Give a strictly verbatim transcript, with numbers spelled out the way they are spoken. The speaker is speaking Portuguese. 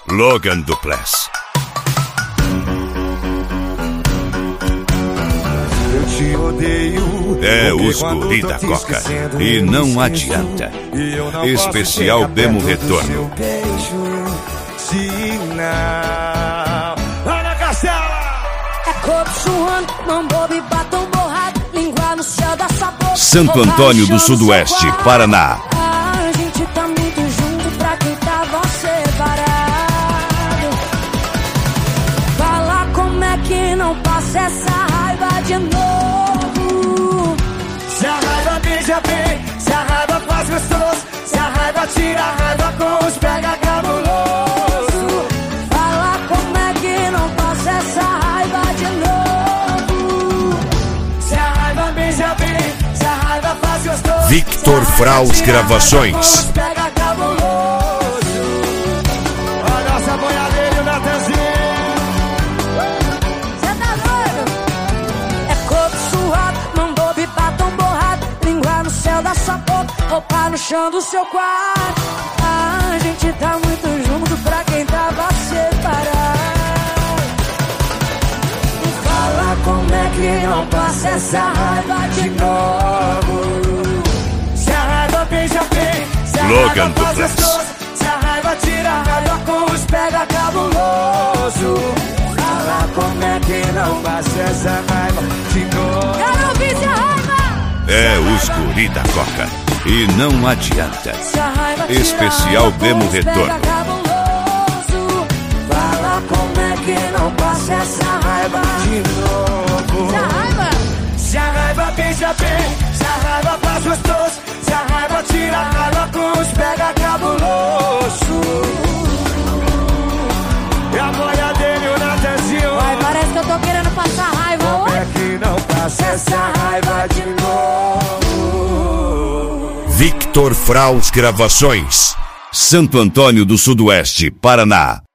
Logan Duplex. Eu te odeio. É os guri da Coca. E não adianta. Especial Bemo Retorno. Ana Castela! É corpo suando, mão boba e batom borrado, língua no céu da sua boca. Santo Antônio do Sudoeste, Paraná. A gente tá muito junto pra quem tava separado. Fala como é que não passa essa raiva de novo. Se a raiva beija bem, se a raiva faz gostoso, se a raiva tira a raiva com os pega cabuloso. Fala como é que não passa essa raiva de novo. Se a raiva beija bem, se a raiva faz gostoso, Victor Fraus Gravações. pega cabuloso. A nossa boiadeira e o Natanzinho. Cê tá doido? É corpo suado, mão boba e batom borrado, língua no céu da sua boca, roupa no chão do seu quarto. A gente tá muito junto pra quem tava separado. Fala como é que não passa essa raiva de novo. Se a raiva beija bem, se a Logan raiva faz Duplex. gostoso, se a raiva tira a raiva com os pega cabuloso. Fala como é que não passa essa raiva de novo. Quero ouvir essa raiva! É os guri da Coca. E não adianta. Se a raiva tira Especial a raiva com Bemo os pega Retorno. cabuloso. Fala como é que não passa essa raiva de novo. Se a raiva Se a raiva beija bem, se a raiva faz gostoso, se a raiva tira a raiva com os pega cabuloso. E a boia dele, o Natanzinho. Vai, parece que eu tô querendo passar raiva Como hoje. é que não passa essa raiva de novo? Victor Fraus Gravações. Santo Antônio do Sudoeste, Paraná.